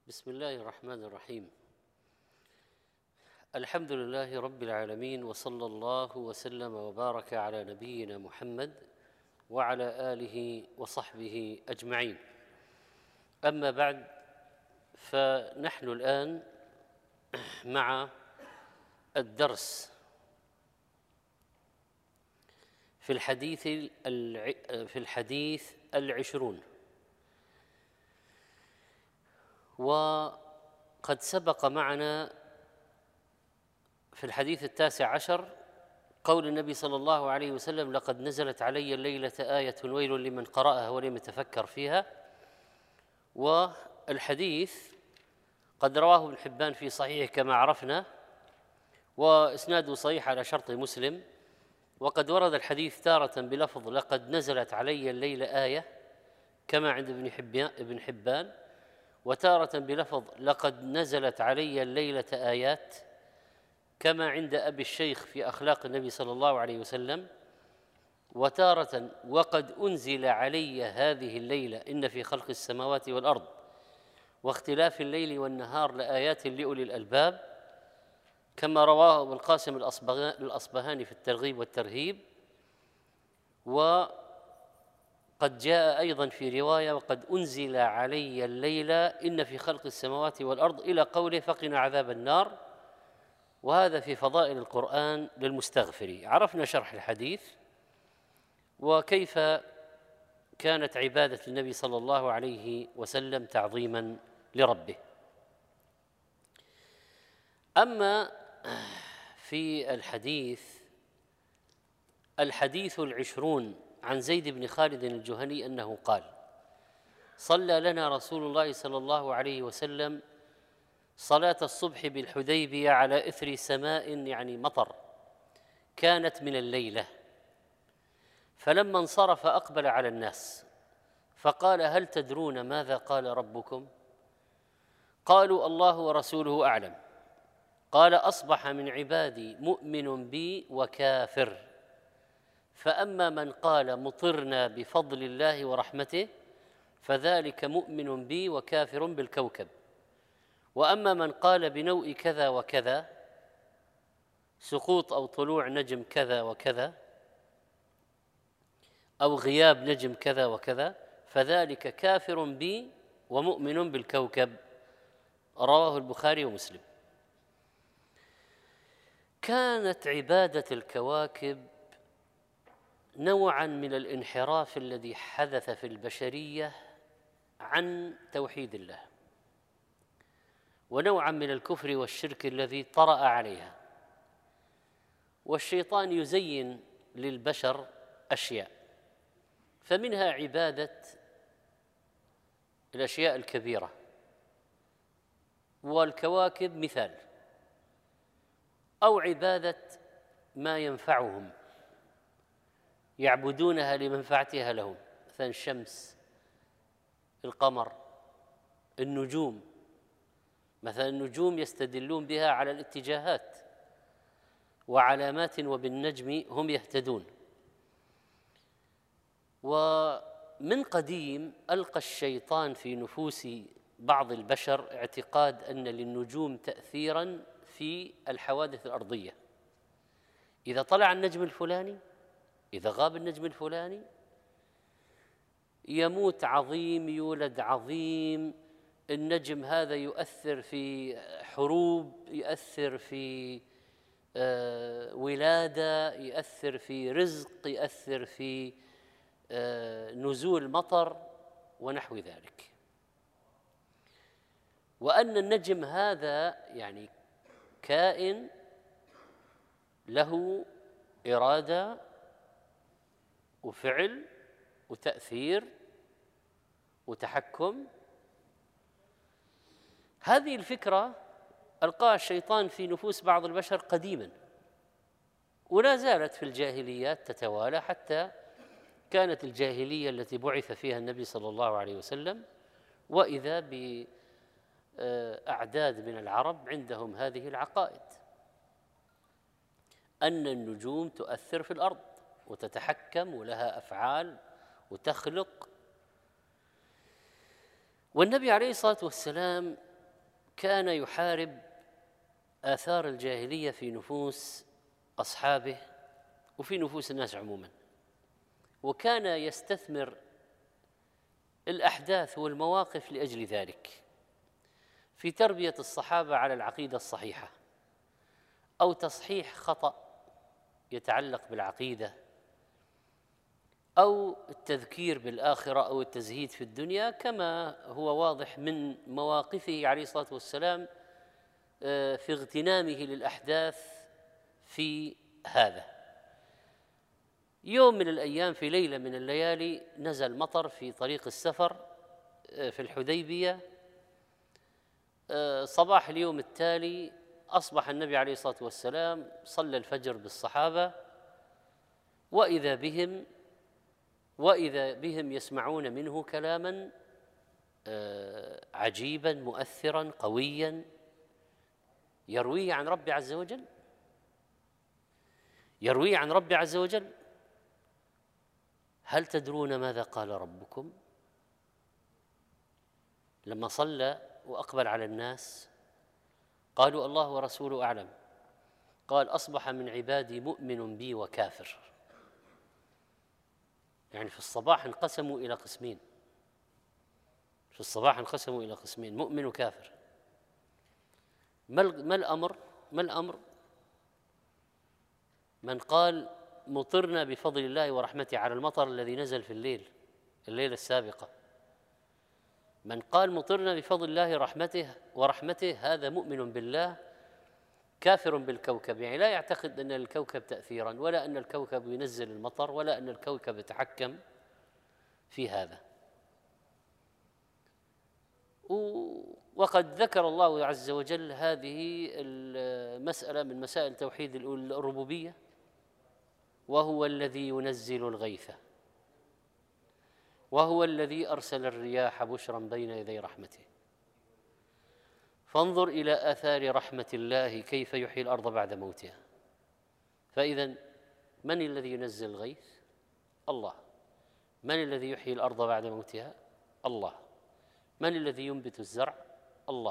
بسم الله الرحمن الرحيم. الحمد لله رب العالمين، وصلى الله وسلم وبارك على نبينا محمد وعلى آله وصحبه أجمعين. أما بعد، فنحن الآن مع الدرس في الحديث العشرون، وقد سبق معنا في الحديث 19 قول النبي صلى الله عليه وسلم: لقد نزلت علي الليلة آية ويل لمن قرأها ولم يتفكر فيها. والحديث قد رواه ابن حبان في صحيحه كما عرفنا، وإسناده صحيح على شرط مسلم. وقد ورد الحديث تارة بلفظ لقد نزلت علي الليلة آية كما عند ابن حبان، وتارة بلفظ لقد نزلت علي الليلة آيات كما عند أبي الشيخ في أخلاق النبي صلى الله عليه وسلم، وتارة وقد أنزل علي هذه الليلة إن في خلق السماوات والأرض واختلاف الليل والنهار لآيات لأولي الألباب، كما رواه ابو القاسم الأصبهاني في الترغيب والترهيب. وقد جاء أيضا في رواية وقد أنزل علي الليلة إن في خلق السماوات والأرض إلى قوله فقنا عذاب النار، وهذا في فضائل القرآن للمستغفر. عرفنا شرح الحديث وكيف كانت عبادة النبي صلى الله عليه وسلم تعظيما لربه. أما في الحديث العشرون عن زيد بن خالد الجهني أنه قال: صلى لنا رسول الله صلى الله عليه وسلم صلاة الصبح بالحديبية على إثر سماء، يعني مطر، كانت من الليلة، فلما انصرف أقبل على الناس فقال: هل تدرون ماذا قال ربكم؟ قالوا: الله ورسوله أعلم. قال: أصبح من عبادي مؤمن بي وكافر، فأما من قال مطرنا بفضل الله ورحمته فذلك مؤمن بي وكافر بالكوكب، وأما من قال بنوء كذا وكذا، سقوط أو طلوع نجم كذا وكذا أو غياب نجم كذا وكذا، فذلك كافر بي ومؤمن بالكوكب. رواه البخاري ومسلم. كانت عبادة الكواكب نوعا من الانحراف الذي حدث في البشرية عن توحيد الله، ونوعا من الكفر والشرك الذي طرأ عليها. والشيطان يزين للبشر أشياء، فمنها عبادة الأشياء الكبيرة، والكواكب مثال، أو عبادة ما ينفعهم يعبدونها لمنفعتها لهم، مثلا الشمس، القمر، النجوم. مثلا النجوم يستدلون بها على الاتجاهات وعلامات، وبالنجم هم يهتدون. ومن قديم ألقى الشيطان في نفوس بعض البشر اعتقاد أن للنجوم تأثيرا في الحوادث الأرضية، إذا طلع النجم الفلاني، إذا غاب النجم الفلاني، يموت عظيم يولد عظيم. النجم هذا يؤثر في حروب، يؤثر في ولادة، يؤثر في رزق، يؤثر في نزول مطر ونحو ذلك. وأن النجم هذا يعني كائن له إرادة وفعل وتأثير وتحكم. هذه الفكرة ألقاها الشيطان في نفوس بعض البشر قديما، ولا زالت في الجاهليات تتوالى، حتى كانت الجاهلية التي بعث فيها النبي صلى الله عليه وسلم وإذا بأعداد من العرب عندهم هذه العقائد، أن النجوم تؤثر في الأرض وتتحكم ولها أفعال وتخلق. والنبي عليه الصلاة والسلام كان يحارب آثار الجاهلية في نفوس أصحابه وفي نفوس الناس عموما، وكان يستثمر الأحداث والمواقف لأجل ذلك في تربية الصحابة على العقيدة الصحيحة أو تصحيح خطأ يتعلق بالعقيدة أو التذكير بالآخرة أو التزهيد في الدنيا، كما هو واضح من مواقفه عليه الصلاة والسلام في اغتنامه للأحداث في هذا. يوم من الأيام في ليلة من الليالي نزل مطر في طريق السفر في الحديبية. صباح اليوم التالي أصبح النبي عليه الصلاة والسلام صلى الفجر بالصحابة، وإذا بهم يسمعون منه كلاما عجيبا مؤثرا قويا يرويه عن رب عز وجل، يرويه عن رب عز وجل. هل تدرون ماذا قال ربكم؟ لما صلى وأقبل على الناس قالوا الله ورسوله أعلم. قال أصبح من عبادي مؤمن بي وكافر. يعني في الصباح انقسموا إلى قسمين، في الصباح انقسموا إلى قسمين، مؤمن وكافر. ما الأمر؟ من قال مطرنا بفضل الله ورحمته على المطر الذي نزل في الليلة السابقة، من قال مطرنا بفضل الله ورحمته هذا مؤمن بالله كافر بالكوكب، يعني لا يعتقد أن الكوكب تأثيرا، ولا أن الكوكب ينزل المطر، ولا أن الكوكب يتحكم في هذا. وقد ذكر الله عز وجل هذه المسألة من مسائل توحيد الربوبية: وهو الذي ينزل الغيث وهو الذي أرسل الرياح بشرا بين يدي رحمته فانظر إلى آثار رحمة الله كيف يحيي الأرض بعد موتها. فإذا من الذي ينزل الغيث؟ الله. من الذي يحيي الأرض بعد موتها؟ الله. من الذي ينبت الزرع؟ الله.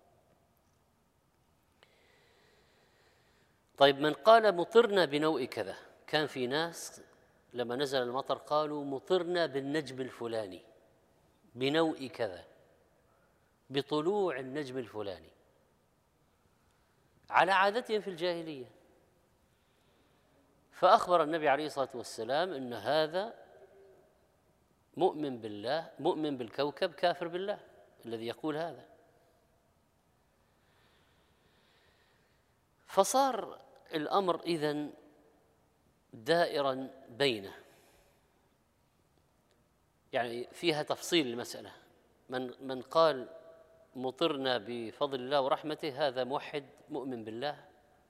طيب، من قال مطرنا بنوء كذا، كان في ناس لما نزل المطر قالوا مطرنا بالنجم الفلاني بنوء كذا، بطلوع النجم الفلاني، على عادتهم في الجاهلية. فأخبر النبي عليه الصلاة والسلام أن هذا مؤمن بالله، مؤمن بالكوكب، كافر بالله الذي يقول هذا. فصار الأمر إذن دائرا بينه، يعني فيها تفصيل المسألة. من قال مطرنا بفضل الله ورحمته هذا موحد مؤمن بالله،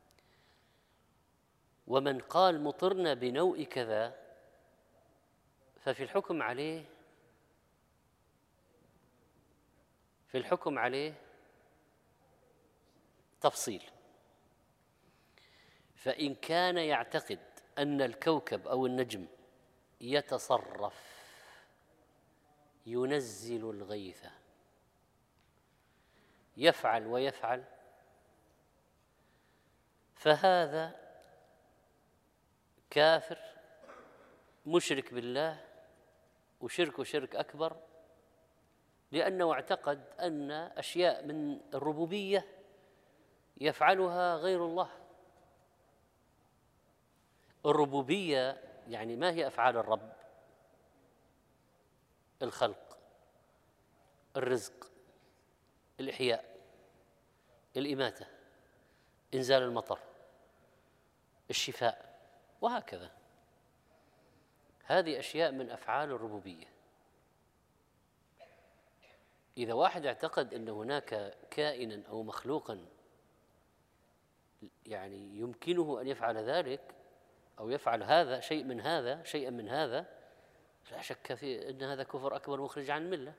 ومن قال مطرنا بنوء كذا ففي الحكم عليه تفصيل. فإن كان يعتقد أن الكوكب أو النجم يتصرف ينزل الغيث يفعل ويفعل، فهذا كافر مشرك بالله، وشرك أكبر، لأنه اعتقد أن أشياء من الربوبية يفعلها غير الله. الربوبية يعني ما هي أفعال الرب؟ الخلق، الرزق، الإحياء، الإماتة، إنزال المطر، الشفاء، وهكذا. هذه أشياء من أفعال الربوبية. إذا واحد اعتقد أن هناك كائنا أو مخلوقا يعني يمكنه أن يفعل ذلك أو يفعل هذا شيئا من هذا، لا شك في أن هذا كفر أكبر مخرج عن الملة.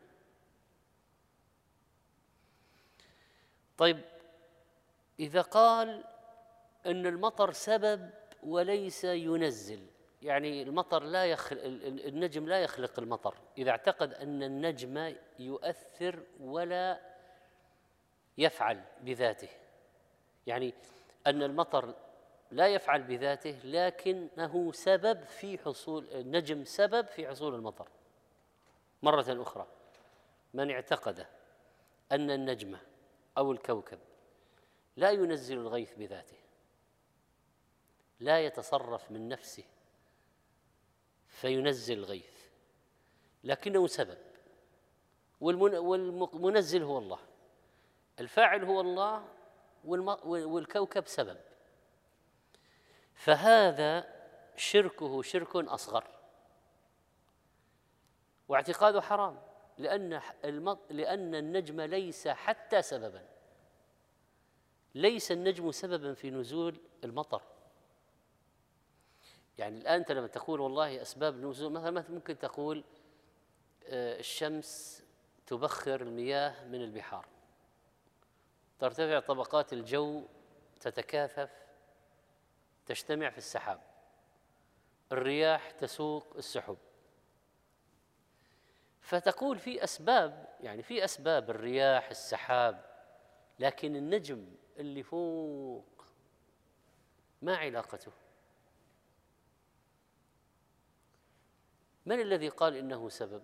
طيب، إذا قال أن المطر سبب وليس ينزل، يعني المطر النجم لا يخلق المطر، إذا اعتقد أن النجم يؤثر ولا يفعل بذاته، يعني أن المطر لا يفعل بذاته لكنه سبب في حصول النجم، سبب في حصول المطر. مرة أخرى، من اعتقد أن النجم أو الكوكب لا ينزل الغيث بذاته، لا يتصرف من نفسه فينزل الغيث، لكنه سبب، والمنزل هو الله، الفاعل هو الله، والكوكب سبب، فهذا شركه شرك أصغر، واعتقاده حرام، لأن النجم ليس حتى سببا، ليس النجم سببا في نزول المطر. يعني الآن أنت لما تقول والله أسباب نزول، مثلا ممكن تقول الشمس تبخر المياه من البحار، ترتفع طبقات الجو، تتكاثف، تجتمع في السحاب، الرياح تسوق السحب، فتقول في أسباب، يعني في أسباب الرياح، السحاب، لكن النجم اللي فوق ما علاقته؟ من الذي قال إنه سبب؟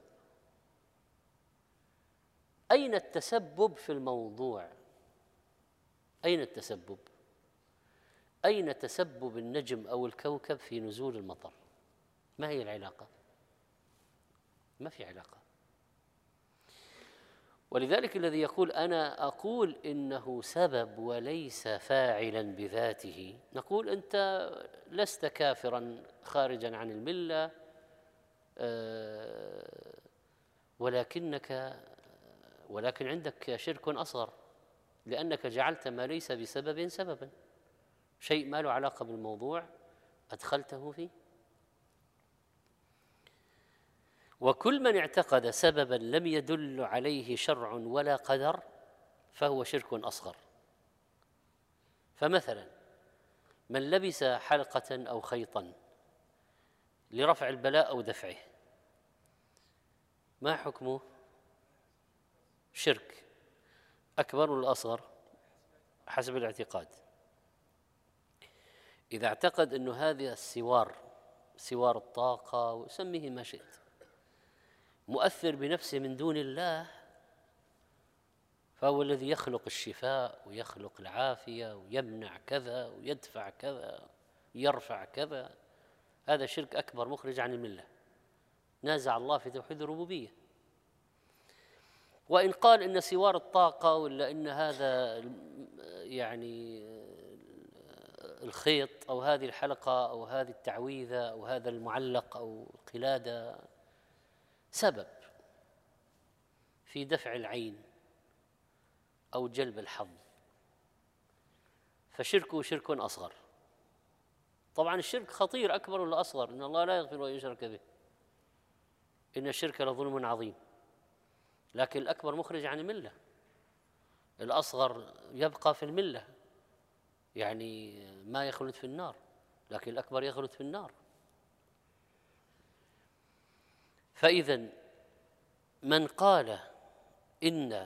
أين التسبب في الموضوع؟ أين التسبب؟ أين تسبب النجم أو الكوكب في نزول المطر؟ ما هي العلاقة؟ ما في علاقة. ولذلك الذي يقول أنا أقول إنه سبب وليس فاعلا بذاته، نقول أنت لست كافرا خارجا عن الملة، ولكن عندك شرك أصغر، لأنك جعلت ما ليس بسبب سببا، شيء ما له علاقة بالموضوع أدخلته فيه. وكل من اعتقد سببا لم يدل عليه شرع ولا قدر فهو شرك أصغر. فمثلا من لبس حلقة أو خيطا لرفع البلاء أو دفعه، ما حكمه؟ شرك أكبر ولا أصغر؟ حسب الاعتقاد. إذا اعتقد أن هذا سوار الطاقة وسميه ما شئت مؤثر بنفسه من دون الله، فهو الذي يخلق الشفاء ويخلق العافية ويمنع كذا ويدفع كذا ويرفع كذا، هذا شرك أكبر مخرج عن الملة، نازع الله في توحيد الربوبية. وإن قال إن سوار الطاقة ولا إن هذا يعني الخيط أو هذه الحلقة أو هذه التعويذة أو هذا المعلق أو القلادة سبب في دفع العين أو جلب الحظ، فشركه شرك أصغر. طبعا الشرك خطير، أكبر ولا أصغر؟ إن الله لا يغفر أن يشرك به، إن الشرك لظلم عظيم، لكن الأكبر مخرج عن الملة، الأصغر يبقى في الملة، يعني ما يخلد في النار، لكن الأكبر يخلد في النار. فإذا من قال إن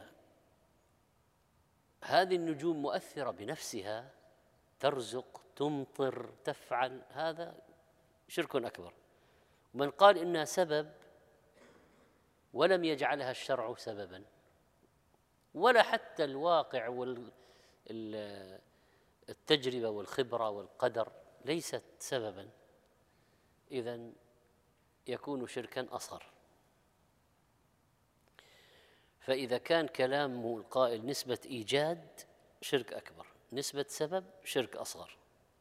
هذه النجوم مؤثرة بنفسها، ترزق، تمطر، تفعل، هذا شرك أكبر. ومن قال إنها سبب ولم يجعلها الشرع سببا، ولا حتى الواقع والتجربة والخبرة والقدر ليست سببا، إذن يكون شركا أصغر. فإذا كان كلام القائل نسبة إيجاد شرك أكبر، نسبة سبب شرك أصغر.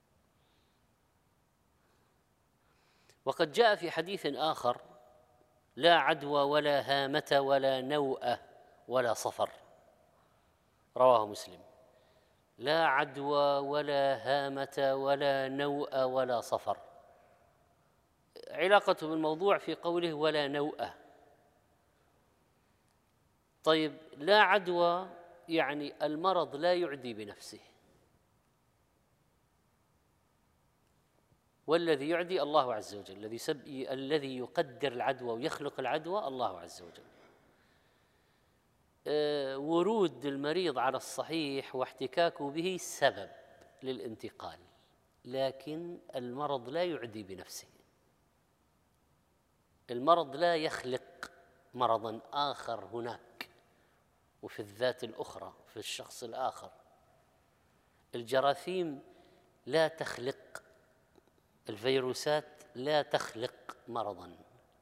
وقد جاء في حديث آخر: لا عدوى ولا هامة ولا نوء ولا صفر، رواه مسلم. لا عدوى ولا هامة ولا نوء ولا صفر، علاقته بالموضوع في قوله ولا نوء. طيب، لا عدوى يعني المرض لا يعدي بنفسه، والذي يعدي الله عز وجل، الذي يقدر العدوى ويخلق العدوى الله عز وجل. ورود المريض على الصحيح واحتكاكه به سبب للانتقال، لكن المرض لا يعدي بنفسه. المرض لا يخلق مرضا آخر هناك وفي الذات الأخرى في الشخص الآخر. الجراثيم لا تخلق، الفيروسات لا تخلق مرضا،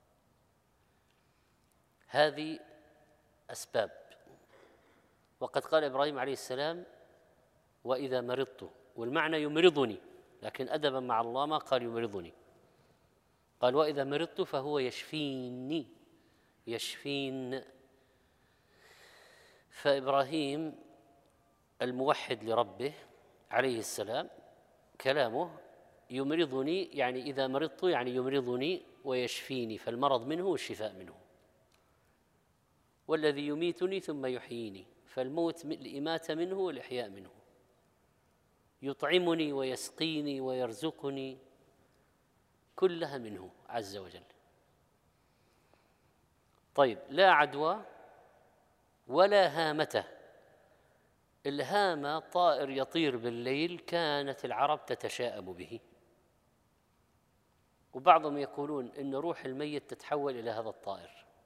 هذه أسباب. وقد قال إبراهيم عليه السلام: وإذا مرضت، والمعنى يمرضني، لكن أدبا مع الله ما قال يمرضني، قال وإذا مرضت فهو يشفيني، يشفين. فإبراهيم الموحد لربه عليه السلام كلامه يمرضني يعني إذا مرضت يعني يمرضني ويشفيني، فالمرض منه والشفاء منه. والذي يميتني ثم يحييني، فالموت الإماتة منه والإحياء منه. يطعمني ويسقيني ويرزقني، كلها منه عز وجل. طيب، لا عدوى ولا هامته. الهامة طائر يطير بالليل كانت العرب تتشاءم به، وبعضهم يقولون إن روح الميت تتحول إلى هذا الطائر،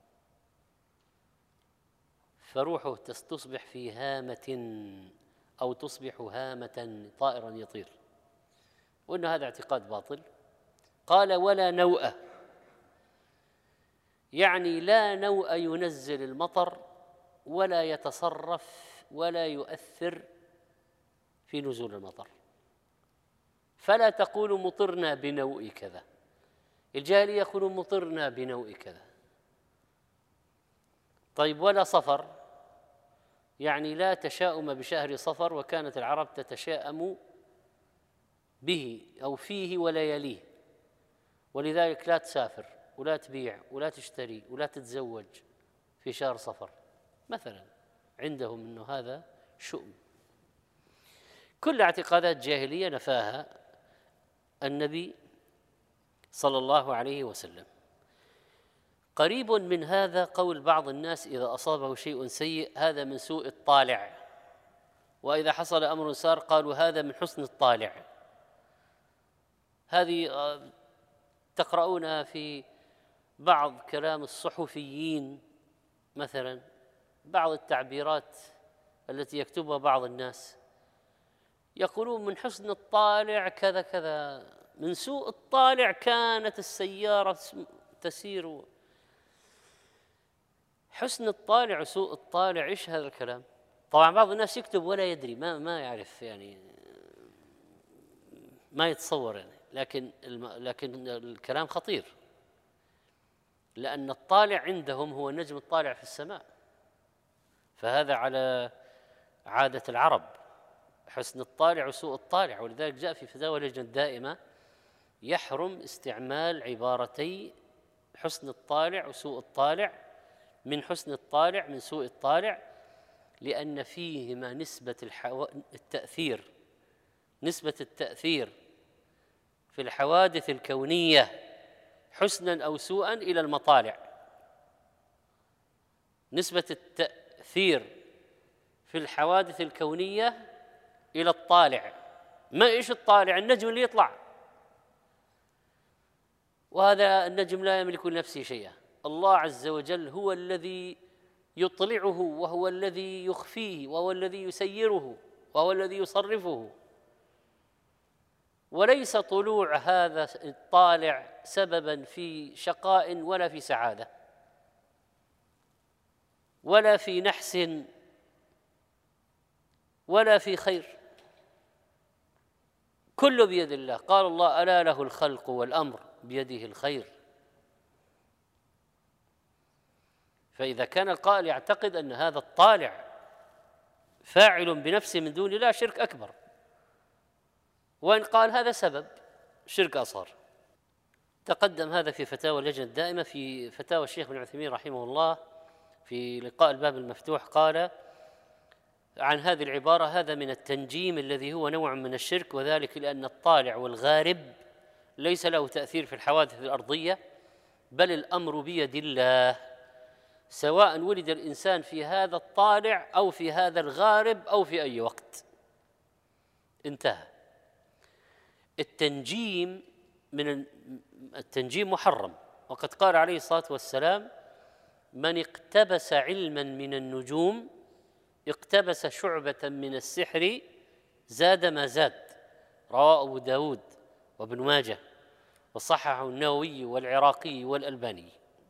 فروحه تصبح في هامة أو تصبح هامة، طائرا يطير، وإن هذا اعتقاد باطل. قال ولا نوء، يعني لا نوء ينزل المطر ولا يتصرف ولا يؤثر في نزول المطر، فلا تقولوا مطرنا بنوء كذا. الجاهلية يقولون مطرنا بنوء كذا. طيب، ولا صفر، يعني لا تشاؤم بشهر صفر، وكانت العرب تتشاءم به أو فيه ولا يليه، ولذلك لا تسافر ولا تبيع ولا تشتري ولا تتزوج في شهر صفر مثلا، عندهم أنه هذا شؤم. كل اعتقادات جاهلية نفاها النبي صلى الله عليه وسلم. قريب من هذا قول بعض الناس إذا أصابه شيء سيء هذا من سوء الطالع، وإذا حصل أمر سار قالوا هذا من حسن الطالع. هذه تقرؤونها في بعض كلام الصحفيين مثلا، بعض التعبيرات التي يكتبها بعض الناس، يقولون من حسن الطالع كذا كذا، من سوء الطالع كانت السيارة تسير. حسن الطالع وسوء الطالع، ايش هذا الكلام؟ طبعا بعض الناس يكتب ولا يدري، ما يعرف، يعني ما يتصور يعني، لكن الكلام خطير، لأن الطالع عندهم هو النجم الطالع في السماء، فهذا على عادة العرب، حسن الطالع وسوء الطالع. ولذلك جاء في فتاوى اللجنة الدائمة يحرم استعمال عبارتي حسن الطالع وسوء الطالع، من حسن الطالع من سوء الطالع، لأن فيهما نسبة التأثير في الحوادث الكونية حسنا أو سوءا إلى المطالع. نسبة التأثير في الحوادث الكونية إلى الطالع. ما إيش الطالع؟ النجم اللي يطلع، وهذا النجم لا يملك لنفسه شيئا. الله عز وجل هو الذي يطلعه، وهو الذي يخفيه، وهو الذي يسيره، وهو الذي يصرفه، وليس طلوع هذا الطالع سببا في شقاء ولا في سعادة ولا في نحس ولا في خير، كله بيد الله. قال الله ألا له الخلق والأمر بيده الخير. فإذا كان القائل يعتقد أن هذا الطالع فاعل بنفسه من دون الله، شرك أكبر، وإن قال هذا سبب، شرك أصغر. تقدم هذا في فتاوى اللجنة الدائمة، في فتاوى الشيخ ابن عثيمين رحمه الله في لقاء الباب المفتوح، قال عن هذه العبارة هذا من التنجيم الذي هو نوع من الشرك، وذلك لأن الطالع والغارب ليس له تأثير في الحوادث الأرضية، بل الأمر بيد الله، سواء ولد الإنسان في هذا الطالع أو في هذا الغارب أو في أي وقت. انتهى. التنجيم محرم، وقد قال عليه الصلاة والسلام: من اقتبس علما من النجوم اقتبس شعبة من السحر زاد ما زاد. رواه أبو داود وابن ماجه، وصححه النووي والعراقي والألباني.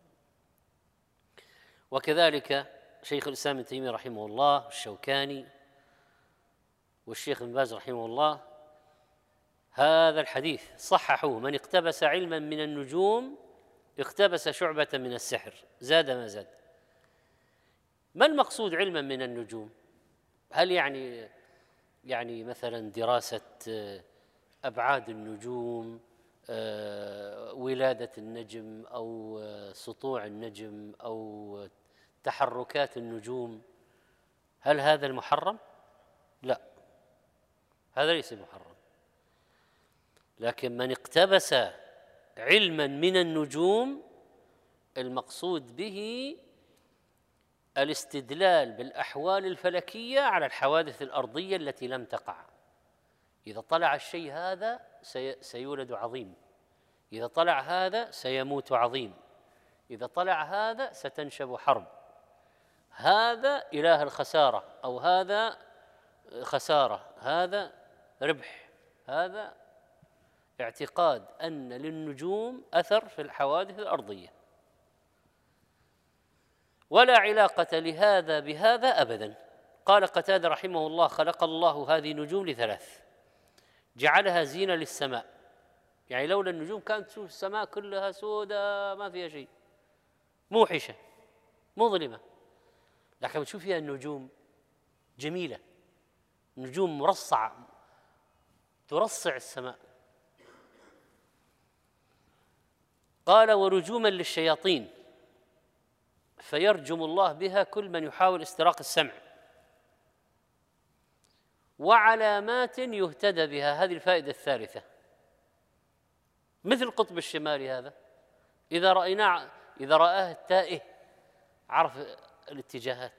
وكذلك شيخ الإسلام ابن تيمية رحمه الله والشوكاني والشيخ ابن باز رحمه الله هذا الحديث صححوه: من اقتبس علما من النجوم اقتبس شعبة من السحر زاد ما زاد. ما المقصود علما من النجوم؟ هل يعني مثلا دراسة أبعاد النجوم، ولادة النجم، أو سطوع النجم، أو تحركات النجوم؟ هل هذا المحرم؟ لا، هذا ليس محرم. لكن من اقتبس علما من النجوم المقصود به الاستدلال بالأحوال الفلكية على الحوادث الأرضية التي لم تقع. إذا طلع الشيء هذا سيولد عظيم، إذا طلع هذا سيموت عظيم، إذا طلع هذا ستنشب حرب، هذا إله الخسارة، أو هذا خسارة، هذا ربح. هذا اعتقاد أن للنجوم أثر في الحوادث الأرضية، ولا علاقة لهذا بهذا أبدا. قال قتادة رحمه الله: خلق الله هذه النجوم لثلاث: جعلها زينة للسماء، يعني لولا النجوم كانت تشوف السماء كلها سوداء ما فيها شيء، موحشة مظلمة، لكن بتشوف فيها النجوم جميلة، نجوم مرصعة ترصع السماء. قال: ورجوما للشياطين فيرجم الله بها كل من يحاول استراق السمع، وعلامات يهتدى بها. هذه الفائدة الثالثة، مثل القطب الشمالي هذا، إذا رآه التائه عرف الاتجاهات،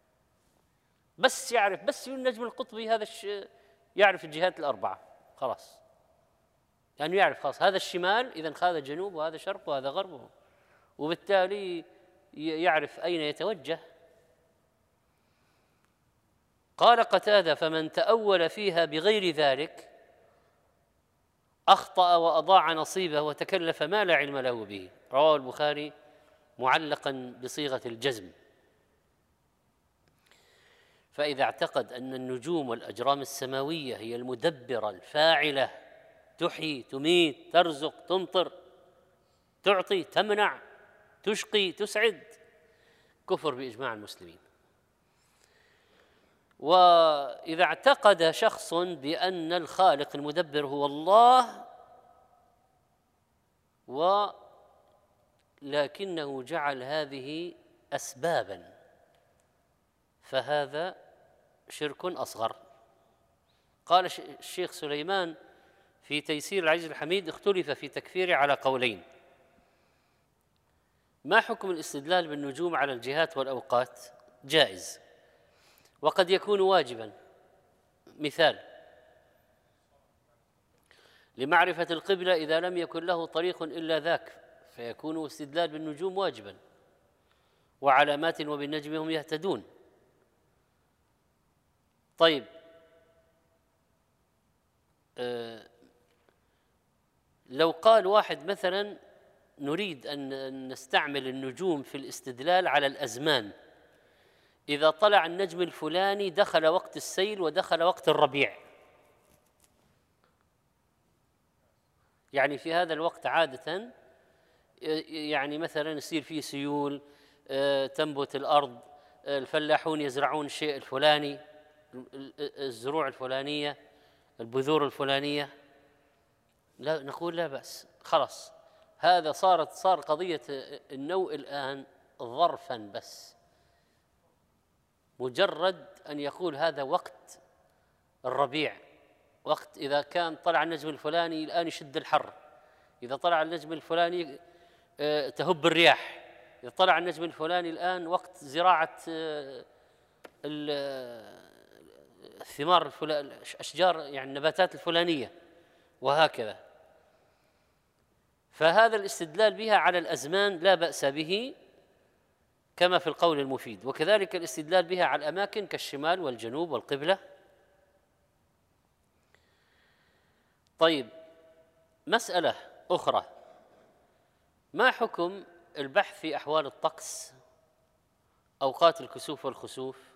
بس النجم القطبي هذا يعرف الجهات الأربعة خلاص، يعني يعرف خلاص هذا الشمال، إذن هذا جنوب، وهذا شرق، وهذا غرب، وبالتالي يعرف أين يتوجه. قال قتادة: فمن تأول فيها بغير ذلك أخطأ وأضاع نصيبه وتكلف ما لا علم له به. رواه البخاري معلقا بصيغة الجزم. فإذا اعتقد أن النجوم والأجرام السماوية هي المدبرة الفاعلة، تحيي تميت ترزق تمطر تعطي تمنع تشقي تسعد، كفر بإجماع المسلمين. وإذا اعتقد شخص بأن الخالق المدبر هو الله ولكنه جعل هذه أسبابا، فهذا شرك أصغر. قال الشيخ سليمان في تيسير العزيز الحميد: اختلف في تكفيره على قولين: ما حكم الاستدلال بالنجوم على الجهات والأوقات؟ جائز، وقد يكون واجبا. مثال: لمعرفة القبلة إذا لم يكن له طريق إلا ذاك فيكون استدلال بالنجوم واجبا، وعلامات وبالنجم هم يهتدون. طيب، لو قال واحد مثلا: نريد أن نستعمل النجوم في الاستدلال على الأزمان، إذا طلع النجم الفلاني دخل وقت السيل ودخل وقت الربيع، يعني في هذا الوقت عادة يعني مثلا يصير فيه سيول، تنبت الأرض، الفلاحون يزرعون الشيء الفلاني، الزروع الفلانية، البذور الفلانية، لا نقول لا بأس، خلاص هذا صار قضية النوء الآن ظرفا، بس مجرد أن يقول هذا وقت الربيع، وقت إذا كان طلع النجم الفلاني الآن يشد الحر، إذا طلع النجم الفلاني تهب الرياح، إذا طلع النجم الفلاني الآن وقت زراعة الثمار الأشجار، يعني النباتات الفلانية، وهكذا. فهذا الاستدلال بها على الأزمان لا بأس به كما في القول المفيد، وكذلك الاستدلال بها على الأماكن كالشمال والجنوب والقبلة. طيب، مسألة أخرى: ما حكم البحث في أحوال الطقس، أوقات الكسوف والخسوف،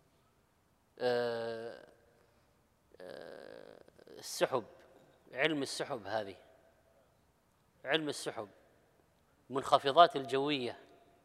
السحب، علم السحب، هذه علم السحب، المنخفضات الجوية،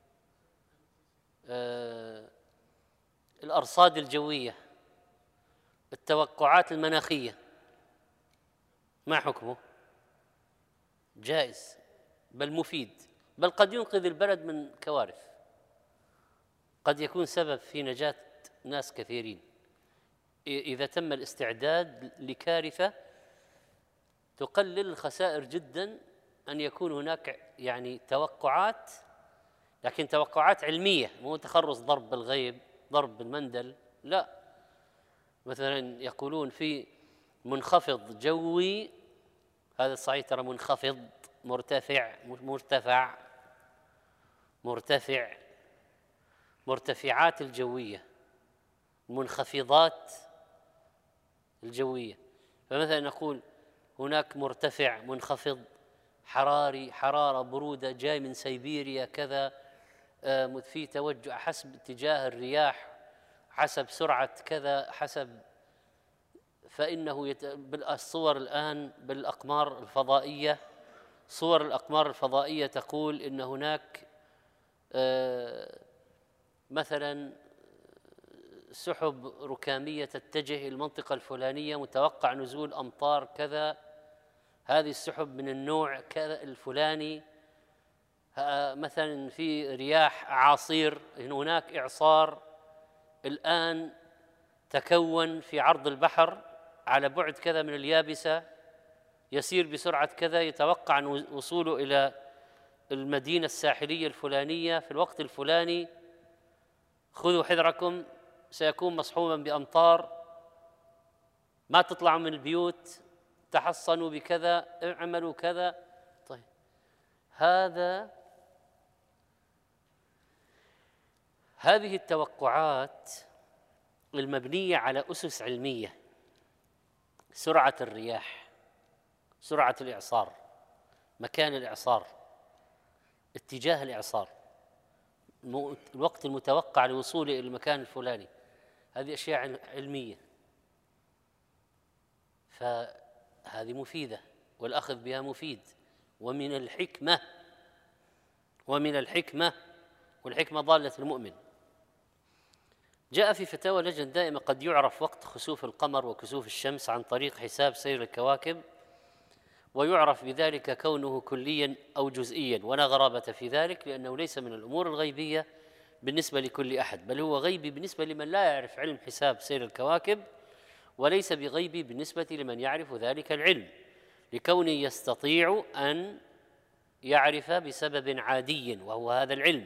الأرصاد الجوية، التوقعات المناخية، ما حكمه؟ جائز، بل مفيد، بل قد ينقذ البلد من كوارث، قد يكون سبب في نجاة ناس كثيرين إذا تم الاستعداد لكارثة تقلل الخسائر جدا أن يكون هناك يعني توقعات، لكن توقعات علمية، مو تخرص ضرب بالغيب، ضرب بالمندل، لا. مثلا يقولون في منخفض جوي، هذا الصحيح ترى، منخفض، مرتفع، مرتفع، مرتفع، مرتفعات الجوية، منخفضات الجوية. فمثلا نقول هناك مرتفع، منخفض، حراري، حرارة، برودة، جاي من سيبيريا كذا، في توجه حسب اتجاه الرياح، حسب سرعة كذا، حسب، فإنه بالصور الآن بالأقمار الفضائية، صور الأقمار الفضائية تقول إن هناك مثلا سحب ركامية تتجه إلى المنطقة الفلانية، متوقع نزول أمطار كذا، هذه السحب من النوع كذا الفلاني، مثلا في رياح، أعاصير، هناك إعصار الآن تكون في عرض البحر على بعد كذا من اليابسة، يسير بسرعة كذا، يتوقع وصوله إلى المدينة الساحلية الفلانية في الوقت الفلاني، خذوا حذركم، سيكون مصحوبا بأمطار، ما تطلعوا من البيوت، تحصنوا بكذا، اعملوا كذا. طيب، هذه التوقعات المبنية على أسس علمية، سرعة الرياح، سرعة الإعصار، مكان الإعصار، اتجاه الإعصار، الوقت المتوقع لوصوله إلى المكان الفلاني، هذه أشياء علمية، فهذه مفيدة والأخذ بها مفيد، ومن الحكمة، والحكمة ضالة المؤمن. جاء في فتاوى لجنة دائمة: قد يعرف وقت خسوف القمر وكسوف الشمس عن طريق حساب سير الكواكب، ويعرف بذلك كونه كليا أو جزئيا، ولا غرابة في ذلك، لأنه ليس من الأمور الغيبية بالنسبة لكل أحد، بل هو غيبي بالنسبة لمن لا يعرف علم حساب سير الكواكب، وليس بغيبي بالنسبة لمن يعرف ذلك العلم، لكونه يستطيع أن يعرف بسبب عادي وهو هذا العلم.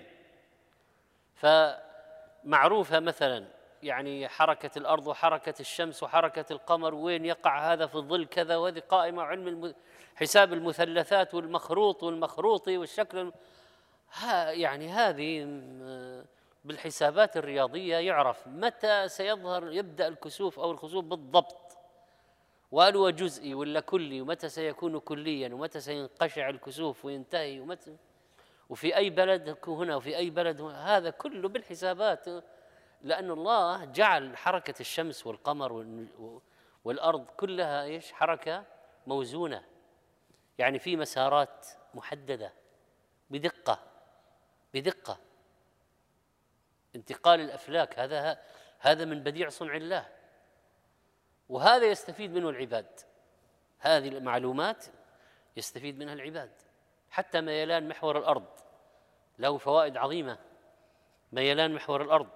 فمعروفة مثلا يعني حركة الأرض وحركة الشمس وحركة القمر، وين يقع هذا في الظل كذا، وهذه قائمة علم حساب المثلثات والمخروط والمخروطي والشكل، يعني هذه بالحسابات الرياضية يعرف متى سيظهر، يبدأ الكسوف أو الخسوف بالضبط، وهل هو جزئي ولا كلي، ومتى سيكون كليا، ومتى سينقشع الكسوف وينتهي، ومتى، وفي أي بلد هنا وفي أي بلد هنا، هذا كله بالحسابات، لأن الله جعل حركة الشمس والقمر والأرض كلها إيش؟ حركة موزونة، يعني في مسارات محددة بدقة، انتقال الأفلاك، هذا من بديع صنع الله، وهذا يستفيد منه العباد، هذه المعلومات يستفيد منها العباد. حتى ميلان محور الأرض له فوائد عظيمة، ميلان محور الأرض.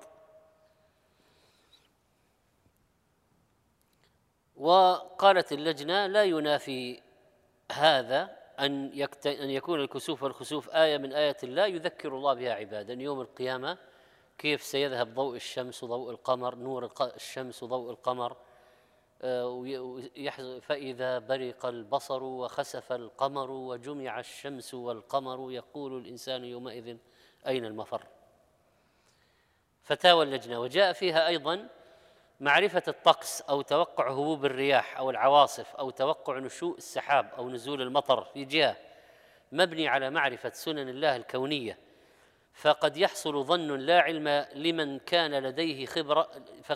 وقالت اللجنة: لا ينافي هذا أن يكون الكسوف والخسوف آية من آيات الله يذكر الله بها عبادا يوم القيامة، كيف سيذهب ضوء الشمس وضوء القمر، نور الشمس وضوء القمر، فإذا برق البصر وخسف القمر وجمع الشمس والقمر يقول الإنسان يومئذ أين المفر. فتاوى اللجنة، وجاء فيها أيضا معرفة الطقس أو توقع هبوب الرياح أو العواصف أو توقع نشوء السحاب أو نزول المطر في جهة مبني على معرفة سنن الله الكونية، فقد يحصل ظن لا علم لمن كان لديه خبرة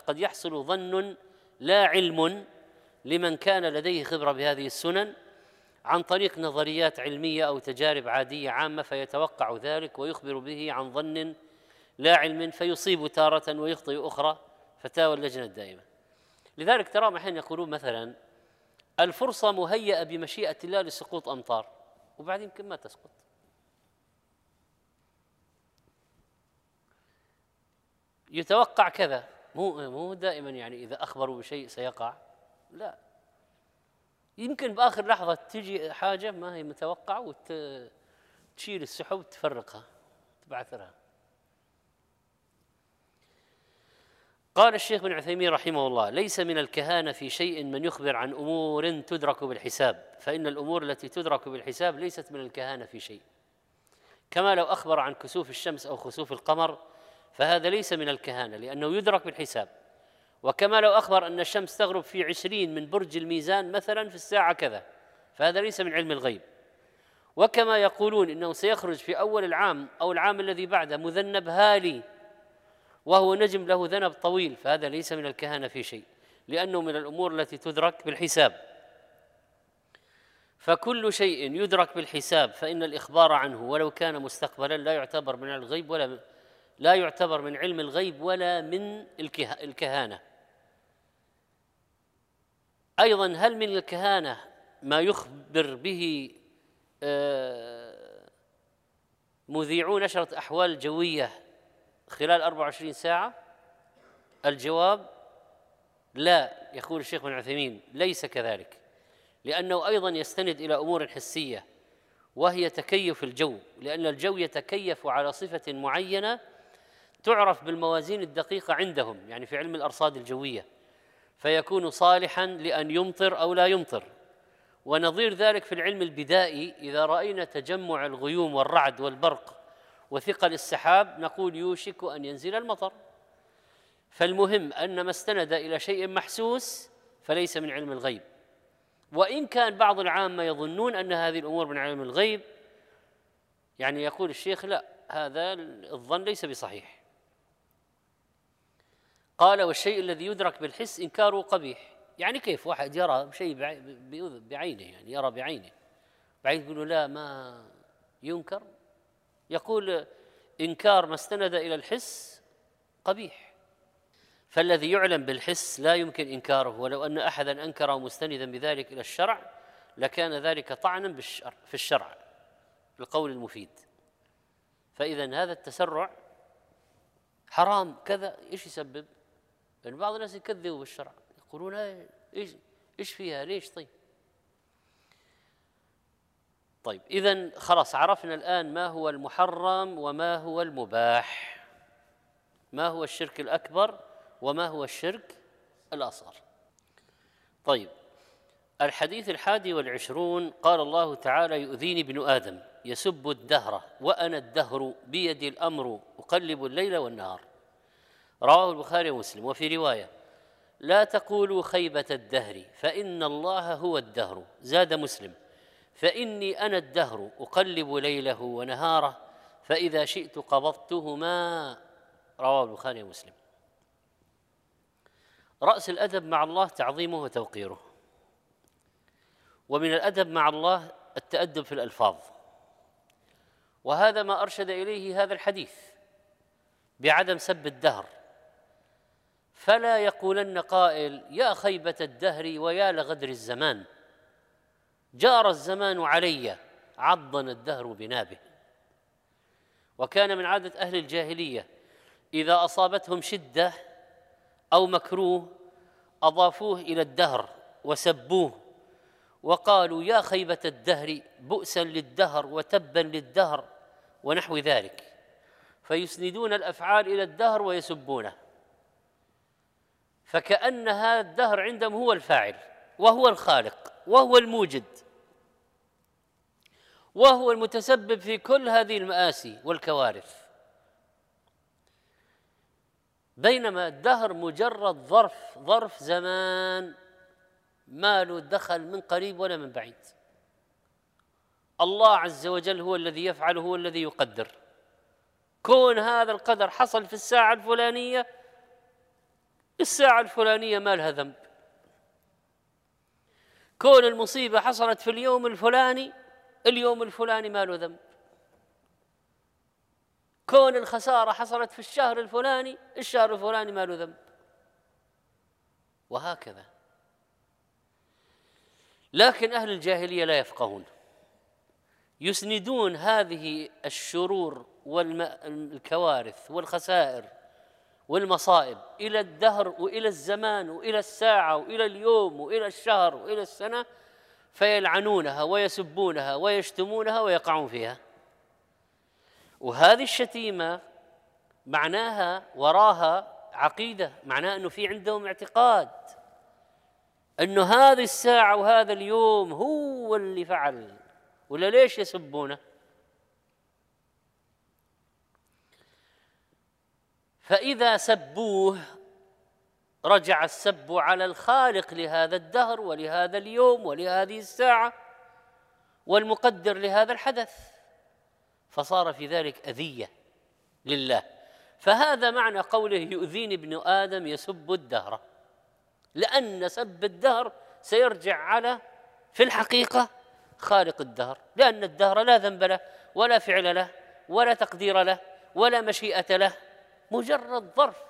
لا علم لمن كان لديه خبرة بهذه السنن عن طريق نظريات علمية أو تجارب عادية عامة، فيتوقع ذلك ويخبر به عن ظن لا علم فيصيب تارة ويخطئ أخرى. فتاوى اللجنة الدائمة. لذلك تراهم أحيانا يقولون مثلا الفرصة مهيئة بمشيئة الله لسقوط أمطار، وبعدين يمكن ما تسقط. يتوقع كذا، مو دائما يعني إذا أخبروا بشيء سيقع، لا، يمكن بآخر لحظة تجي حاجة ما هي متوقعة وتشيل السحب وتفرقها تبعثرها. قال الشيخ بن عثيمين رحمه الله: ليس من الكهانة في شيء من يخبر عن أمور تدرك بالحساب، فإن الأمور التي تدرك بالحساب ليست من الكهانة في شيء. كما لو أخبر عن كسوف الشمس أو خسوف القمر فهذا ليس من الكهانة لأنه يدرك بالحساب. وكما لو أخبر أن الشمس تغرب في 20 من برج الميزان مثلا في الساعة كذا فهذا ليس من علم الغيب. وكما يقولون إنه سيخرج في أول العام أو العام الذي بعده مذنب هالي وهو نجم له ذنب طويل فهذا ليس من الكهانة في شيء لأنه من الأمور التي تدرك بالحساب. فكل شيء يدرك بالحساب فإن الإخبار عنه ولو كان مستقبلا لا يعتبر من الغيب لا يعتبر من علم الغيب ولا من الكهانة. أيضا هل من الكهانة ما يخبر به مذيعو نشرة أحوال جوية خلال 24 ساعة؟ الجواب لا، يقول الشيخ بن عثيمين ليس كذلك، لأنه أيضا يستند إلى أمور حسية وهي تكيف الجو، لأن الجو يتكيف على صفة معينة تعرف بالموازين الدقيقة عندهم، يعني في علم الأرصاد الجوية، فيكون صالحا لأن يمطر أو لا يمطر. ونظير ذلك في العلم البدائي إذا رأينا تجمع الغيوم والرعد والبرق وثقل السحاب نقول يوشك أن ينزل المطر. فالمهم أن ما استند إلى شيء محسوس فليس من علم الغيب، وإن كان بعض العامة يظنون أن هذه الأمور من علم الغيب، يعني يقول الشيخ لا، هذا الظن ليس بصحيح. قال: والشيء الذي يدرك بالحس إنكاره قبيح. يعني كيف واحد يرى شيء بعينه، يعني يرى بعينه بعيد يقول لا ما ينكر، يقول إنكار ما استند إلى الحس قبيح. فالذي يعلم بالحس لا يمكن إنكاره، ولو أن أحدا أنكره مستندا بذلك إلى الشرع لكان ذلك طعنا في الشرع بالقول المفيد. فإذا هذا التسرع حرام كذا، إيش يسبب؟ لأن بعض الناس يكذبوا بالشرع يقولون إيش فيها ليش؟ طيب إذن خلاص عرفنا الآن ما هو المحرم وما هو المباح، ما هو الشرك الأكبر وما هو الشرك الأصغر. طيب الحديث 21 قال الله تعالى: يؤذيني ابن آدم يسب الدهر وأنا الدهر بيدي الأمر أقلب الليل والنهار. رواه البخاري ومسلم. وفي رواية: لا تقولوا خيبة الدهر فإن الله هو الدهر. زاد مسلم: فإني أنا الدهر أقلب ليله ونهاره فإذا شئت قبضتهما. رواه البخاري ومسلم. رأس الأدب مع الله تعظيمه وتوقيره، ومن الأدب مع الله التأدب في الألفاظ، وهذا ما أرشد إليه هذا الحديث بعدم سب الدهر. فلا يقولن قائل: يا خيبة الدهر ويا لغدر الزمان، جار الزمان علي عضنا الدهر بنابه. وكان من عادة أهل الجاهلية إذا أصابتهم شدة أو مكروه أضافوه إلى الدهر وسبوه وقالوا يا خيبة الدهر بؤسا للدهر وتبا للدهر ونحو ذلك، فيسندون الأفعال إلى الدهر ويسبونه، فكأن هذا الدهر عندهم هو الفاعل وهو الخالق وهو الموجد وهو المتسبب في كل هذه المآسي والكوارث، بينما الدهر مجرد ظرف زمان ما له دخل من قريب ولا من بعيد. الله عز وجل هو الذي يفعل، هو الذي يقدر. كون هذا القدر حصل في الساعة الفلانية، الساعة الفلانية ما لها ذنب. كون المصيبة حصلت في اليوم الفلاني، اليوم الفلاني ما له ذنب. كون الخسارة حصلت في الشهر الفلاني، الشهر الفلاني ما له ذنب، وهكذا. لكن أهل الجاهلية لا يفقهون، يسندون هذه الشرور والكوارث والخسائر والمصائب إلى الدهر وإلى الزمان وإلى الساعة وإلى اليوم وإلى الشهر وإلى السنة، فيلعنونها ويسبونها ويشتمونها ويقعون فيها. وهذه الشتيمة معناها وراها عقيدة، معناها أنه في عندهم اعتقاد أنه هذه الساعة وهذا اليوم هو اللي فعل، ولا ليش يسبونه؟ فإذا سبوه رجع السب على الخالق لهذا الدهر ولهذا اليوم ولهذه الساعة والمقدر لهذا الحدث، فصار في ذلك أذية لله. فهذا معنى قوله يؤذيني ابن آدم يسب الدهر، لأن سب الدهر سيرجع على في الحقيقة خالق الدهر، لأن الدهر لا ذنب له ولا فعل له ولا تقدير له ولا مشيئة له، مجرد ظرف.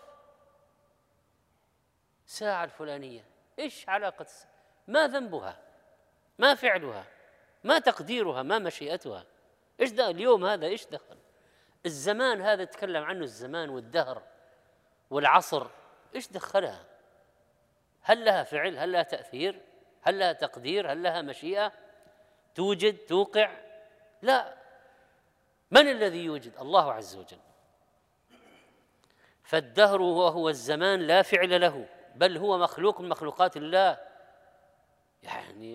ساعة الفلانية إيش علاقة؟ ما ذنبها، ما فعلها، ما تقديرها، ما مشيئتها. إيش ده اليوم هذا؟ إيش دخل؟ الزمان هذا تكلم عنه، الزمان والدهر والعصر، إيش دخلها؟ هل لها فعل؟ هل لها تأثير؟ هل لها تقدير؟ هل لها مشيئة توجد توقع؟ لا. من الذي يوجد؟ الله عز وجل. فالدهر وهو الزمان لا فعل له، بل هو مخلوق من مخلوقات الله. يعني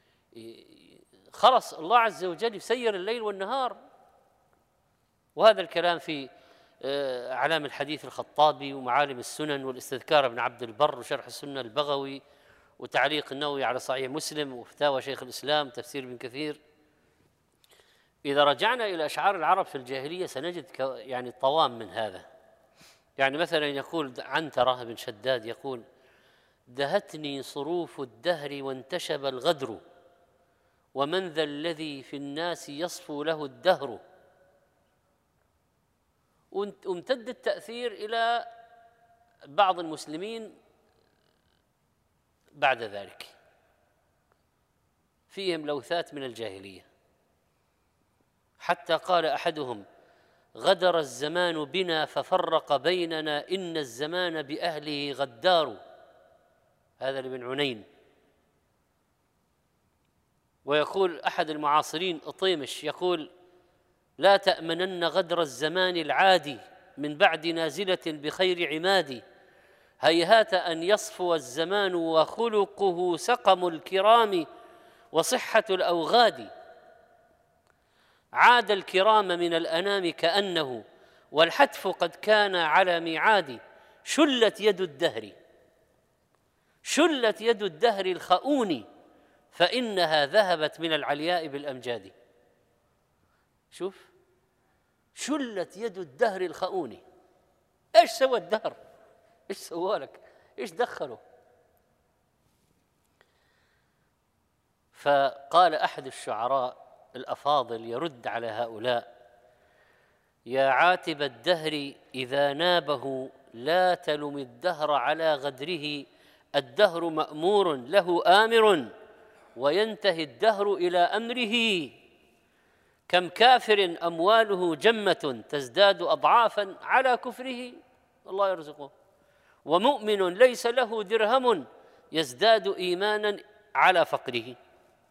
خلص الله عز وجل يسير الليل والنهار. وهذا الكلام في أعلام الحديث الخطابي ومعالم السنن والاستذكار ابن عبد البر وشرح السنة البغوي وتعليق النووي على صحيح مسلم وفتاوى شيخ الإسلام تفسير ابن كثير. إذا رجعنا إلى أشعار العرب في الجاهلية سنجد يعني طوام من هذا. يعني مثلا يقول عنترة بن شداد يقول: دهتني صروف الدهر وانتشب الغدر، ومن ذا الذي في الناس يصفو له الدهر. وامتد التأثير إلى بعض المسلمين بعد ذلك، فيهم لوثات من الجاهلية، حتى قال أحدهم: غدر الزمان بنا ففرق بيننا، إن الزمان بأهله غدار. هذا لابن عنين. ويقول أحد المعاصرين أطيمش يقول: لا تأمنن غدر الزمان العادي، من بعد نازلة بخير عمادي، هيهات أن يصفو الزمان وخلقه سقم الكرام وصحة الأوغاد. عاد الكرام من الأنام كأنه، والحتف قد كان على ميعاد. شلت يد الدهر، شلت يد الدهر الخؤون، فإنها ذهبت من العلياء بالأمجاد. شوف، شلت يد الدهر الخؤون. ايش سوى الدهر؟ ايش سوى لك؟ ايش دخله؟ فقال أحد الشعراء الأفاضل يرد على هؤلاء: يا عاتب الدهر إذا نابه، لا تلم الدهر على غدره، الدهر مأمور له آمر، وينتهي الدهر إلى أمره. كم كافر أمواله جمة، تزداد أضعافا على كفره، الله يرزقه، ومؤمن ليس له درهم، يزداد إيمانا على فقره.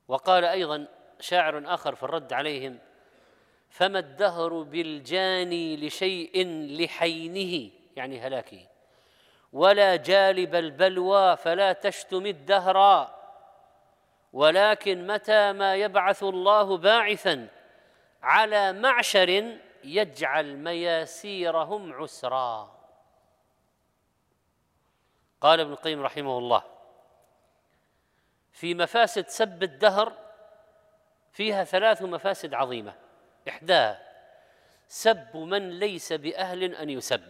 وقال أيضا شاعر آخر في الرد عليهم: فما الدهر بالجاني لشيء لحينه، يعني هلاكه، ولا جالب البلوى فلا تشتم الدهر، ولكن متى ما يبعث الله باعثا على معشر يجعل مياسيرهم عسرا. قال ابن القيم رحمه الله: في مفاسد سب الدهر فيها 3 مفاسد عظيمة، إحداها سب من ليس بأهل أن يسب،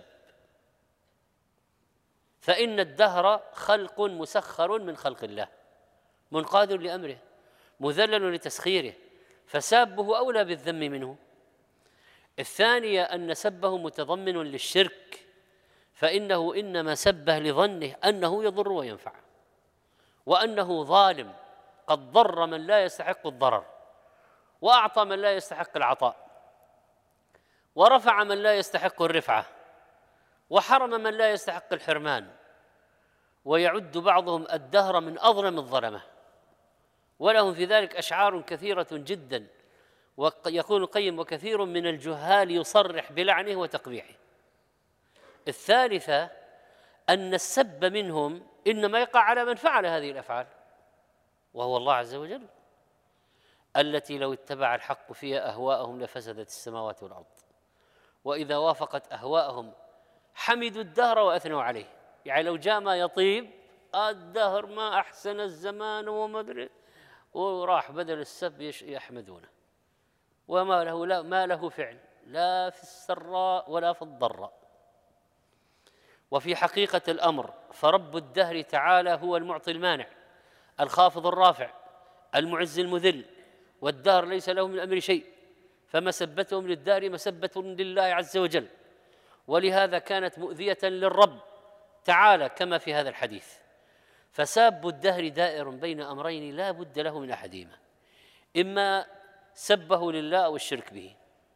فإن الدهر خلق مسخر من خلق الله، منقاد لأمره، مذلل لتسخيره، فسابه أولى بالذم منه. الثانية أن سبه متضمن للشرك، فإنه إنما سبه لظنه أنه يضر وينفع، وأنه ظالم قد ضر من لا يستحق الضرر، وأعطى من لا يستحق العطاء، ورفع من لا يستحق الرفعة، وحرم من لا يستحق الحرمان. ويعد بعضهم الدهر من أظلم الظلمة، ولهم في ذلك أشعار كثيرة جدا، ويقول القيم: وكثير من الجهال يصرح بلعنه وتقبيحه. الثالثة أن السب منهم إنما يقع على من فعل هذه الأفعال، وهو الله عز وجل، التي لو اتبع الحق فيها أهواءهم لفسدت السماوات والأرض، وإذا وافقت أهواءهم حمدوا الدهر وأثنوا عليه. يعني لو جاء ما يطيب الدهر ما أحسن الزمان وما أدري، وراح بدل السب يحمدونه، وما له ما له فعل لا في السراء ولا في الضراء. وفي حقيقة الأمر فرب الدهر تعالى هو المعطي المانع، الخافض الرافع، المعز المذل، والدهر ليس له من الأمر شيء، فمسبتهم للدهر مسبة لله عز وجل، ولهذا كانت مؤذية للرب تعالى كما في هذا الحديث. فساب الدهر دائر بين أمرين لا بد له من أحدهما، إما سبه لله أو الشرك به.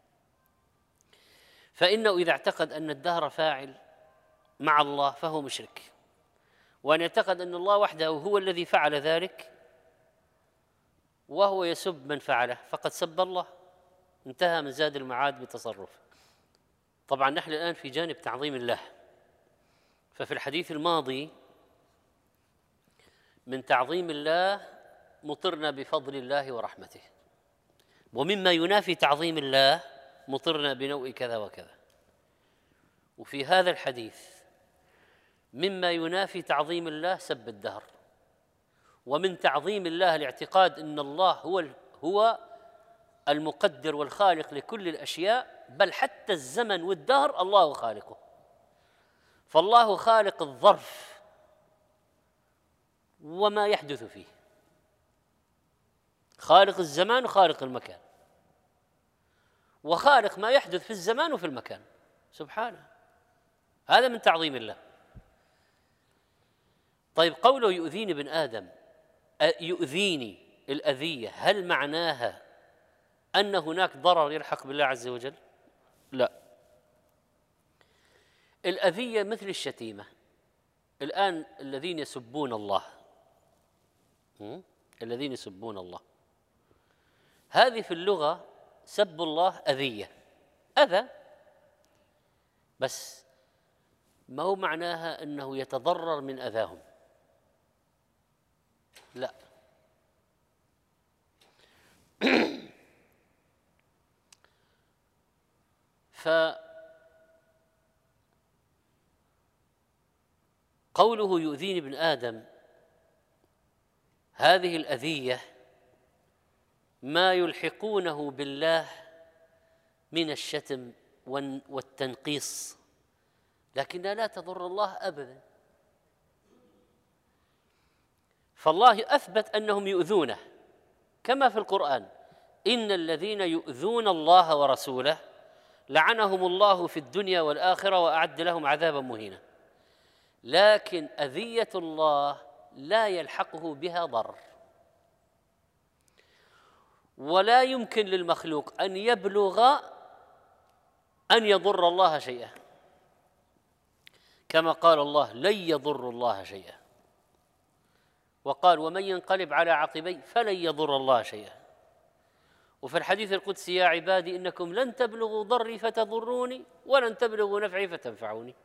فإنه إذا اعتقد أن الدهر فاعل مع الله فهو مشرك، وأن يعتقد أن الله وحده هو الذي فعل ذلك وهو يسب من فعله فقد سب الله، انتهى من زاد المعاد بتصرف. طبعا نحن الآن في جانب تعظيم الله، ففي الحديث الماضي من تعظيم الله مطرنا بفضل الله ورحمته، ومما ينافي تعظيم الله مطرنا بنوء كذا وكذا. وفي هذا الحديث مما ينافي تعظيم الله سب الدهر، ومن تعظيم الله الاعتقاد أن الله هو المقدر والخالق لكل الأشياء، بل حتى الزمن والدهر الله خالقه، فالله خالق الظرف وما يحدث فيه، خالق الزمان وخالق المكان، وخالق ما يحدث في الزمان وفي المكان سبحانه. هذا من تعظيم الله. طيب قوله يؤذيني ابن آدم، يؤذيني الأذية، هل معناها أن هناك ضرر يلحق بالله عز وجل؟ لا، الأذية مثل الشتيمة. الآن الذين يسبون الله، الذين يسبون الله، هذه في اللغة سب الله أذية، أذى، بس ما هو معناها أنه يتضرر من أذاهم، لا. فقوله يؤذيني ابن آدم، هذه الأذية ما يلحقونه بالله من الشتم والتنقيص، لكنها لا تضر الله أبدا. فالله أثبت أنهم يؤذونه كما في القرآن: إن الذين يؤذون الله ورسوله لعنهم الله في الدنيا والآخرة وأعد لهم عذابا مهينا. لكن أذية الله لا يلحقه بها ضرر، ولا يمكن للمخلوق أن يبلغ أن يضر الله شيئا، كما قال الله: لن يضروا الله شيئا. وقال ومن ينقلب على عقبيه فلن يضر الله شيئا. وفي الحديث القدسي يا عبادي إنكم لن تبلغوا ضري فتضروني ولن تبلغوا نفعي فتنفعوني.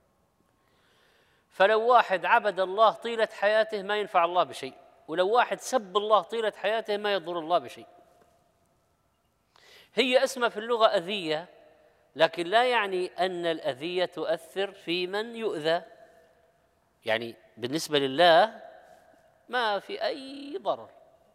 فلو واحد عبد الله طيلة حياته ما ينفع الله بشيء، ولو واحد سب الله طيلة حياته ما يضر الله بشيء. هي اسمها في اللغة أذية، لكن لا يعني أن الأذية تؤثر في من يؤذى. يعني بالنسبة لله ما في أي ضرر.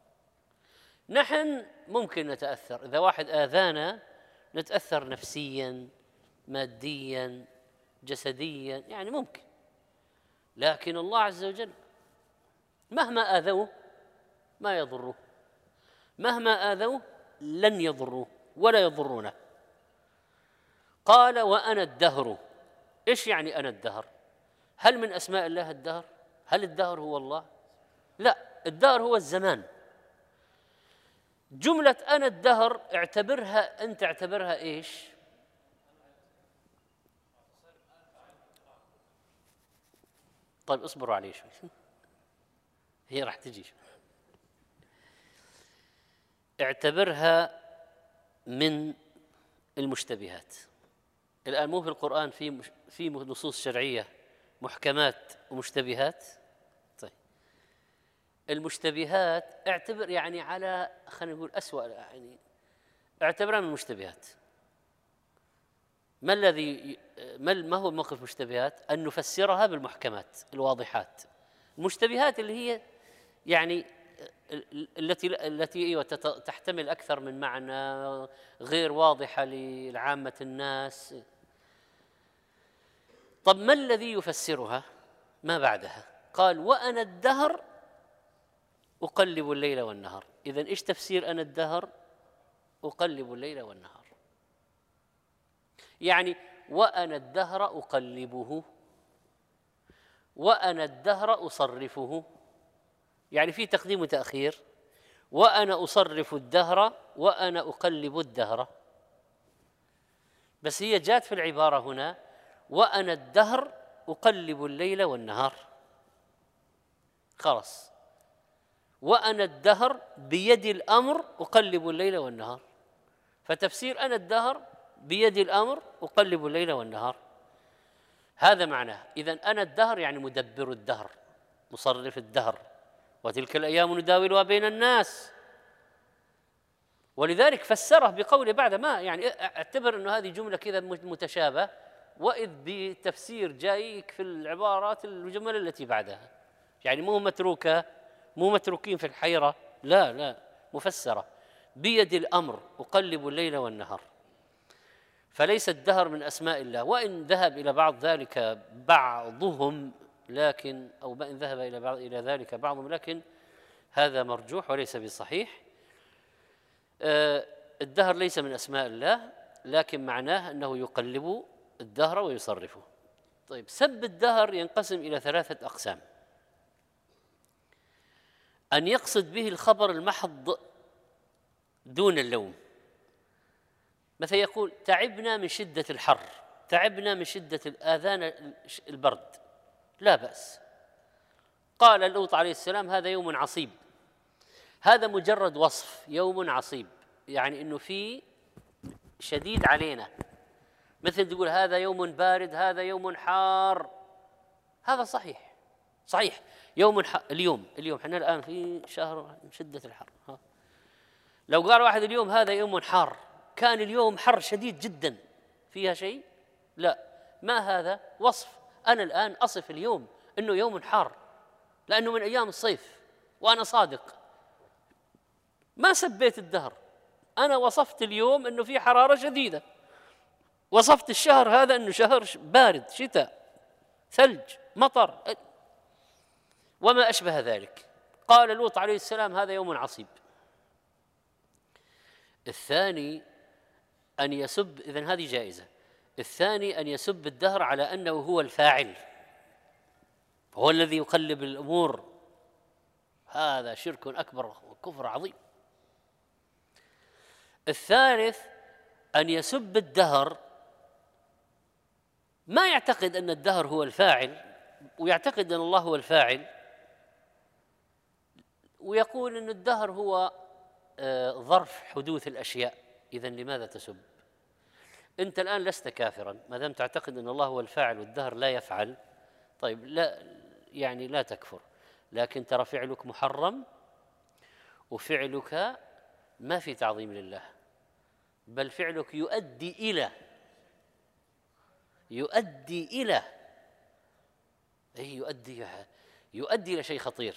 نحن ممكن نتأثر، إذا واحد آذانا نتأثر نفسيا ماديا جسديا، يعني ممكن. لكن الله عز وجل مهما آذوه ما يضروه، مهما آذوه لن يضروه ولا يضرونه. قال وأنا الدهر. إيش يعني أنا الدهر؟ هل من أسماء الله الدهر؟ هل الدهر هو الله؟ لا، الدهر هو الزمان. جملة أنا الدهر اعتبرها إيش؟ طيب اصبروا عليه شوي، هي راح تجي شوي. اعتبرها من المشتبهات. الآن مو في القرآن في نصوص شرعية محكمات ومشتبهات. طيب المشتبهات اعتبر يعني على خلينا نقول أسوأ، يعني اعتبرها من المشتبهات. ما هو موقف المشتبهات؟ أن نفسرها بالمحكمات الواضحات. المشتبهات اللي هي يعني التي تحتمل أكثر من معنى، غير واضحة لعامة الناس. طب ما الذي يفسرها؟ ما بعدها قال وأنا الدهر أقلب الليل والنهار. إذن إيش تفسير أنا الدهر؟ أقلب الليل والنهار، يعني وأنا الدهر أقلبه وأنا الدهر أصرفه، يعني في تقديم وتأخير. وأنا أصرف الدهر وأنا أقلب الدهر، بس هي جاءت في العبارة هنا وأنا الدهر أقلب الليل والنهار. خلاص، وأنا الدهر بيد الأمر أقلب الليل والنهار. فتفسير أنا الدهر بيد الأمر أقلب الليل والنهار، هذا معناه. إذن أنا الدهر يعني مدبر الدهر مصرف الدهر، وتلك الأيام نداولها بين الناس. ولذلك فسره بقوله بعد ما يعني اعتبر أنه هذه جملة كذا متشابه، وإذ بتفسير جايك في العبارات الجمل التي بعدها، يعني مو متروكة، مو متروكين في الحيرة، لا مفسرة بيد الأمر أقلب الليل والنهار. فليس الدهر من أسماء الله، وإن ذهب إلى بعض ذلك بعضهم، لكن أو إن ذهب إلى ذلك بعضهم، لكن هذا مرجوح وليس بصحيح. الدهر ليس من أسماء الله، لكن معناه أنه يقلب الدهر ويصرفه. طيب سب الدهر ينقسم إلى 3 أقسام: أن يقصد به الخبر المحض دون اللوم، مثل يقول تعبنا من شدة الحر، تعبنا من شدة الآذان البرد، لا بأس. قال لوط عليه السلام هذا يوم عصيب، هذا مجرد وصف، يوم عصيب يعني أنه في شديد علينا. مثل تقول هذا يوم بارد، هذا يوم حار، هذا صحيح يوم اليوم احنا الآن في شهر شدة الحر. لو قال واحد اليوم هذا يوم حار، كان اليوم حر شديد جدا، فيها شيء؟ لا، ما هذا وصف. أنا الآن أصف اليوم أنه يوم حار لأنه من أيام الصيف، وأنا صادق، ما سبيت الدهر. أنا وصفت اليوم أنه في حرارة شديدة، وصفت الشهر هذا أنه شهر بارد، شتاء، ثلج، مطر، وما أشبه ذلك. قال لوط عليه السلام هذا يوم عصيب. الثاني أن يسب، إذن هذه جائزة. الثاني أن يسب الدهر على أنه هو الفاعل، هو الذي يقلب الأمور، هذا شرك أكبر وكفر عظيم. الثالث أن يسب الدهر ما يعتقد أن الدهر هو الفاعل، ويعتقد أن الله هو الفاعل، ويقول أن الدهر هو ظرف حدوث الأشياء. إذن لماذا تسب؟ أنت الآن لست كافرا ما دام تعتقد أن الله هو الفاعل والدهر لا يفعل. طيب لا، يعني لا تكفر، لكن ترى فعلك محرم، وفعلك ما في تعظيم لله، بل فعلك يؤدي إلى أي يؤدي إلى شيء خطير.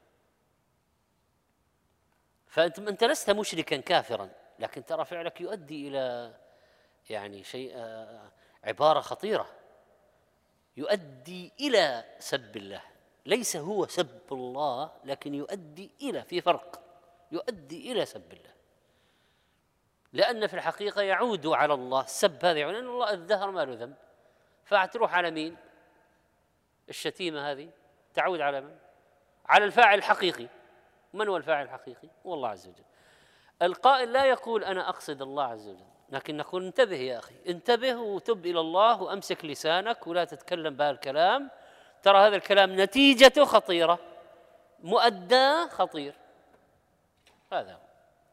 فأنت لست مشركا كافرا، لكن ترى فعلك يؤدي إلى يعني شيء، عبارة خطيرة، يؤدي إلى سب الله. ليس هو سب الله، لكن يؤدي إلى، في فرق، يؤدي إلى سب الله، لأن في الحقيقة يعود على الله. السب هذا يعني أن الله الدهر ما له ذنب، فتروح على مين؟ الشتيمة هذه تعود على من؟ على الفاعل الحقيقي. من هو الفاعل الحقيقي؟ هو الله عز وجل. القائل لا يقول أنا أقصد الله عز وجل، لكن نقول انتبه يا أخي، انتبه وتب إلى الله وأمسك لسانك ولا تتكلم بهذا الكلام، ترى هذا الكلام نتيجته خطيرة، مؤداه خطير. هذا هو.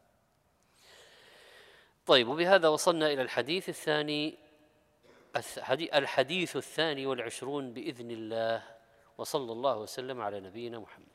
طيب، وبهذا وصلنا إلى الحديث الثاني، الحديث 22 بإذن الله، وصلى الله وسلم على نبينا محمد.